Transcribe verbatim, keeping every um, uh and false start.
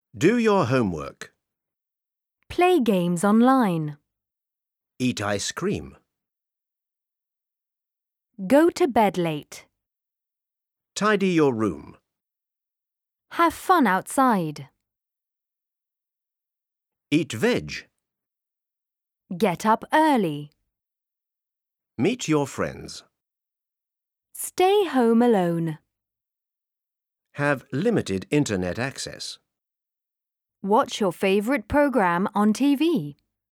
Do your homework. Play games online. Eat ice cream. Go to bed late. Tidy your room. Have fun outside. Eat veg. Get up early. Meet your friends. Stay home alone. Have limited internet access. Watch your favorite program on T V.